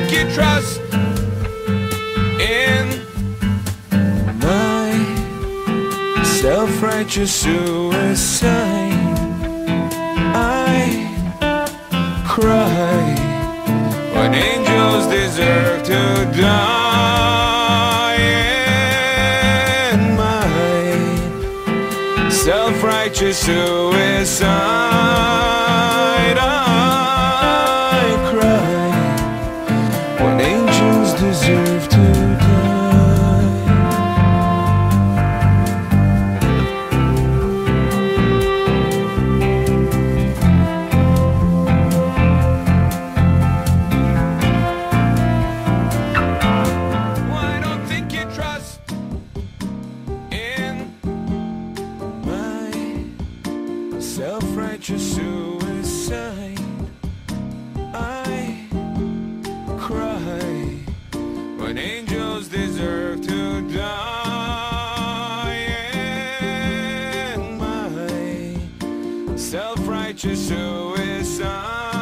think you trust in my self-righteous suicide. I cry when angels deserve to die. In my self-righteous suicide, I cry when angels deserve to self-righteous suicide. I cry when angels deserve to die. In my self-righteous suicide.